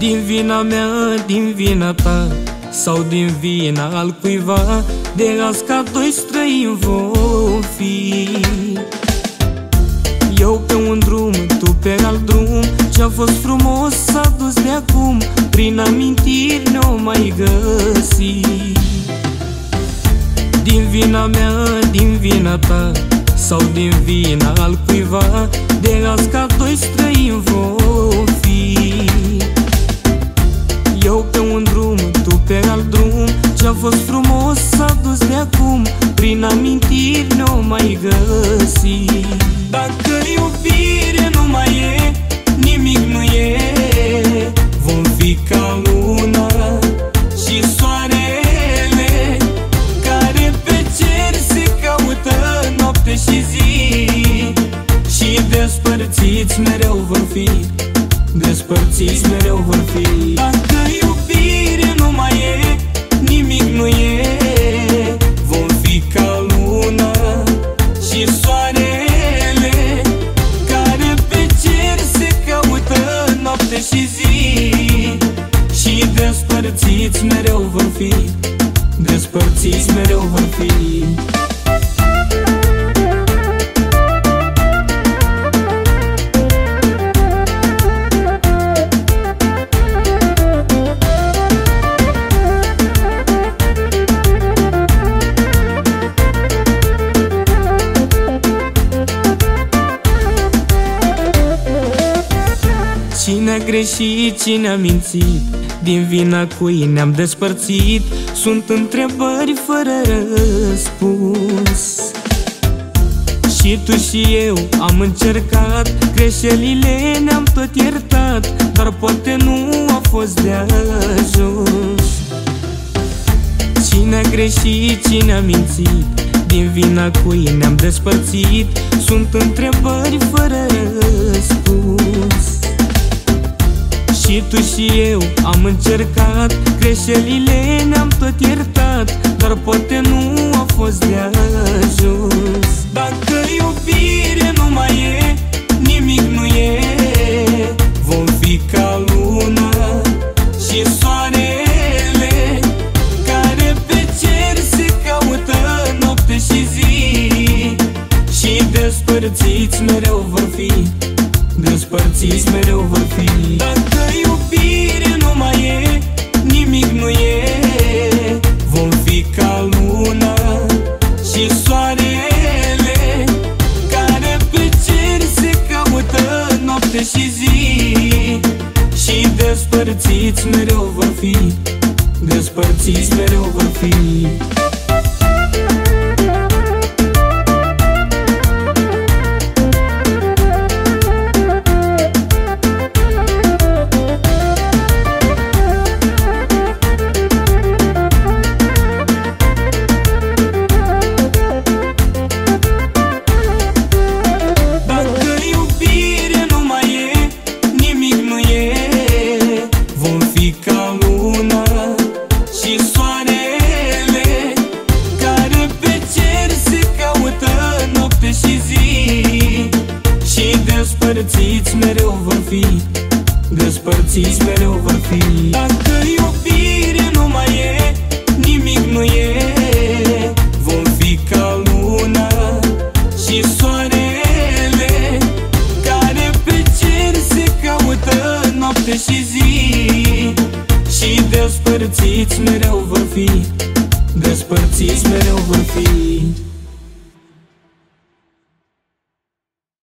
Din vina mea, din vina ta, sau din vina altcuiva, de azi ca doi străini vom fi. Eu pe un drum, tu pe alt drum, ce-a fost frumos s-a dus de acum, prin amintiri ne-o mai găsi. Din vina mea, din vina ta, sau din vina altcuiva, de azi ca doi străini vom fi. Eu pe un drum, tu pe alt drum, ce-a fost frumos s-a dus de acum, prin amintiri ne-o mai găsi. Dacă iubire nu mai e, nimic nu e, vom fi ca luna și soarele, care pe cer se caută noapte și zi. Și despărțiți mereu vor fi, despărțiți mereu vor fi. Dacă iubire nu mai e, nimic nu e, vom fi ca luna și soarele, care pe cer se caută noapte și zi. Și despărțiți mereu vor fi, despărțiți mereu vor fi. Cine a greșit, cine a mințit, din vina cui ne-am despărțit, sunt întrebări fără răspuns. Și tu și eu am încercat, greșelile ne-am tot iertat, dar poate nu a fost de ajuns. Cine a greșit, cine a mințit, din vina cui ne-am despărțit, sunt întrebări fără răspuns. Și tu și eu am încercat, greșelile ne-am tot iertat, dar poate nu a fost de ajuns. Dacă iubire nu mai e, nimic nu e, vom fi ca luna și soarele, care pe cer se caută noapte și zi. Și despărțiți mereu vor fi, despărțiți mereu vor fi. Dacă iubire nu mai e, nimic nu e, vom fi ca luna și soarele, care pe cer se caută noapte și zi. Și despărțiți mereu vor fi, despărțiți mereu vor fi. Despărțiți mereu vor fi, despărțiți mereu vor fi. Dacă iubire nu mai e, nimic nu e, vom fi ca luna și soarele, care pe cer se caută noapte și zi. Și despărțiți mereu vor fi, despărțiți mereu vor fi.